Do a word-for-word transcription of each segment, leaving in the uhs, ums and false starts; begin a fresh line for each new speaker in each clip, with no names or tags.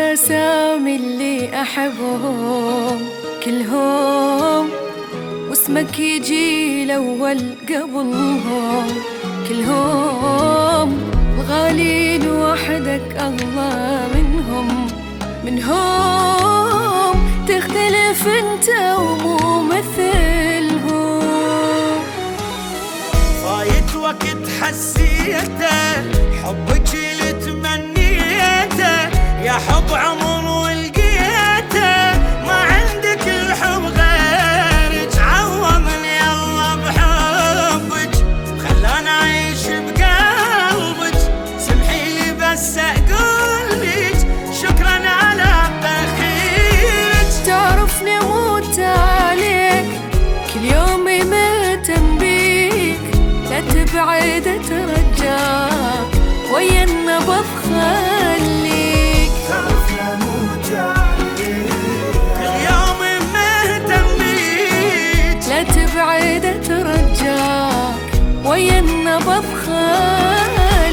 أسامي اللي أحبهم كلهم، واسمك يجي الأول قبلهم كلهم، الغالين وحدك أغلى منهم منهم، تختلف انت ومو مثلهم.
فايت وقت حسيته حبك اللي تمنيته، يا حب عمر ولقيته، ما عندك الحب غيرك، عوضني الله بحبك، خلاني اعيش بقلبك، سمحي لي بس اقولك شكرا على تأخيرك.
تعرفني اموت عليك كل يوم مهتم بيك، لا تبعد اترجاك ويا النبض خليك.
تعرفني اموت عليك كل يوم مهتم بيك،
لا تبعد اترجاك ويا النبض خليك.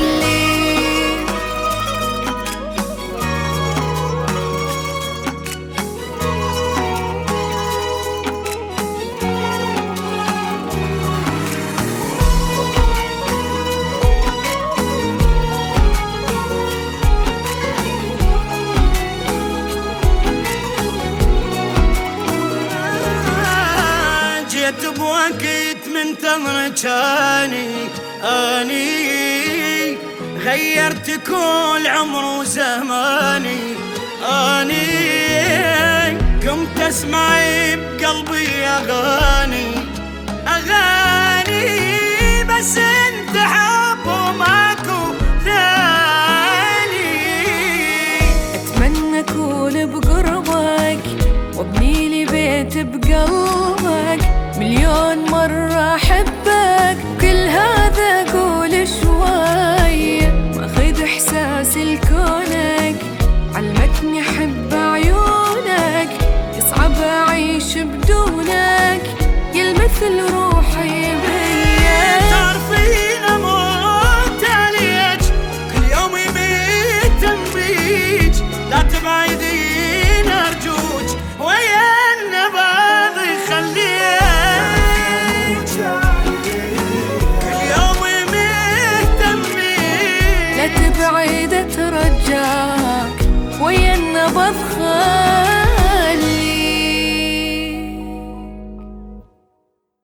جيت بوقت من تمرك اني اني غيرت كل عمر وزماني اني، قمت اسمعي بقلبي اغاني اغاني، بس انت حب وماكو ثاني.
اتمنى اكون بقربك وابني لي بيت بقلبك، مليون مرة احب